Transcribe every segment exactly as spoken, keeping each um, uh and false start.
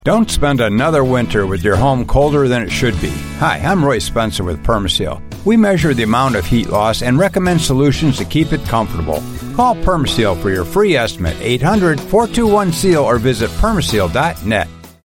Don't spend another winter with your home colder than it should be. Hi, I'm Roy Spencer with Permaseal. We measure the amount of heat loss and recommend solutions to keep it comfortable. Call Permaseal for your free estimate, eight hundred, four two one, S E A L, or visit permaseal dot net.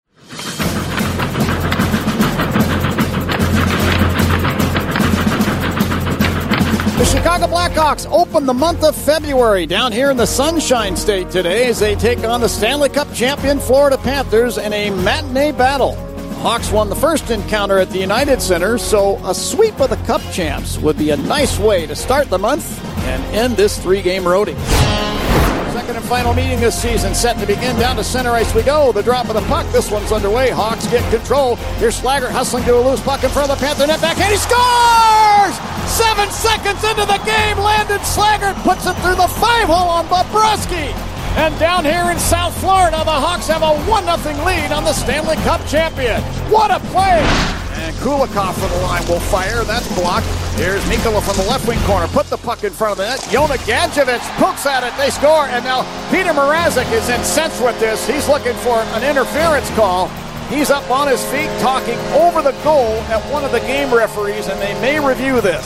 The Chicago Blackhawks open the month of February down here in the Sunshine State today as they take on the Stanley Cup champion Florida Panthers in a matinee battle. Hawks won the first encounter at the United Center, so a sweep of the Cup champs would be a nice way to start the month and end this three-game roadie. Second and final meeting this season set to begin. Down to center ice we go. The drop of the puck. This one's underway. Hawks get control. Here's Slaggert hustling to a loose puck in front of the Panther net back, and he scores! Seven seconds into the game, Landon Slaggert puts it through the five-hole on Bobrovsky. And down here in South Florida, the Hawks have a one nothing lead on the Stanley Cup champion. What a play! And Kulikov from the line will fire. That's blocked. Here's Mikkola from the left wing corner. Put the puck in front of the net. Jona Gadjevich pokes at it. They score. And now Peter Mrazek is incensed with this. He's looking for an interference call. He's up on his feet talking over the goal at one of the game referees, and they may review this.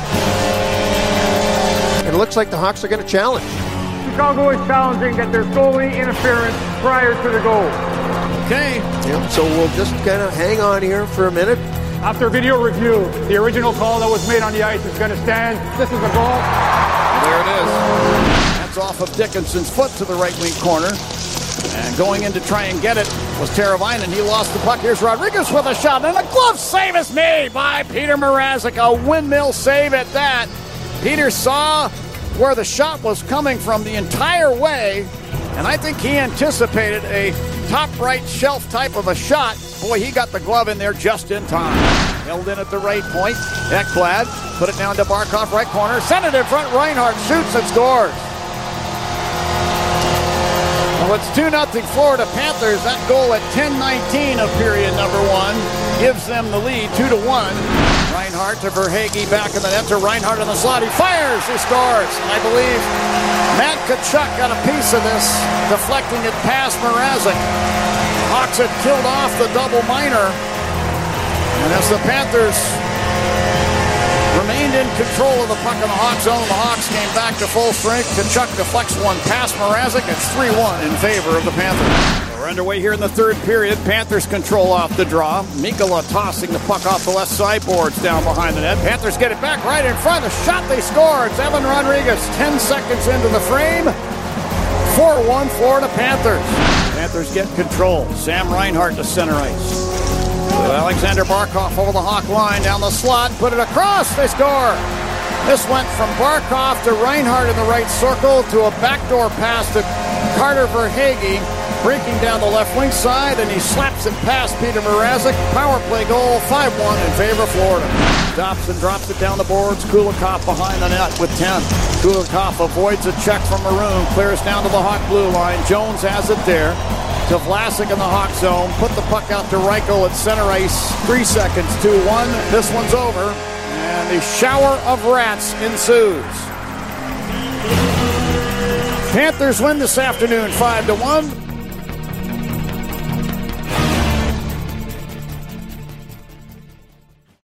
It looks like the Hawks are going to challenge. Chicago is challenging that there's goalie interference prior to the goal. Okay. Yep, so we'll just kind of hang on here for a minute. After video review, the original call that was made on the ice is going to stand. This is a goal. There it is. That's off of Dickinson's foot to the right wing corner. And going in to try and get it was Teravainen. He lost the puck. Here's Rodriguez with a shot. And a glove save is made by Peter Mrazek. A windmill save at that. Peter saw where the shot was coming from the entire way. And I think he anticipated a top right shelf type of a shot. Boy, he got the glove in there just in time. Held in at the right point. Ekblad put it down to Barkov, right corner. Sent it in front. Reinhart shoots and scores. Well, it's two nothing Florida Panthers. That goal at ten nineteen of period number one gives them the lead, two to one. Reinhart to Verhaeghe, back in the net to Reinhart in the slot. He fires, he scores. I believe Matt Tkachuk got a piece of this, deflecting it past Mrazek. Hawks had killed off the double minor. And as the Panthers remained in control of the puck in the Hawks zone, the Hawks came back to full strength. Tkachuk deflects one past Mrazek. It's three one in favor of the Panthers. We're underway here in the third period. Panthers control off the draw. Mikkola tossing the puck off the left side boards down behind the net. Panthers get it back right in front. The shot they score. It's Evan Rodriguez. Ten seconds into the frame. four one Florida Panthers. Panthers get control. Sam Reinhart to center ice. With Alexander Barkov over the Hawk line, down the slot, put it across, they score! This went from Barkov to Reinhart in the right circle to a backdoor pass to Carter Verhaeghe, breaking down the left wing side, and he slaps it past Peter Mrazek. Power play goal, five one in favor of Florida. Dobson drops it down the boards, Kulikov behind the net with ten. Kulikov avoids a check from Maroon, clears down to the Hawk blue line. Jones has it there. To Vlasic in the Hawk zone. Put the puck out to Reichel at center ice. Three seconds, two one. This one's over. And the shower of rats ensues. Panthers win this afternoon five to one.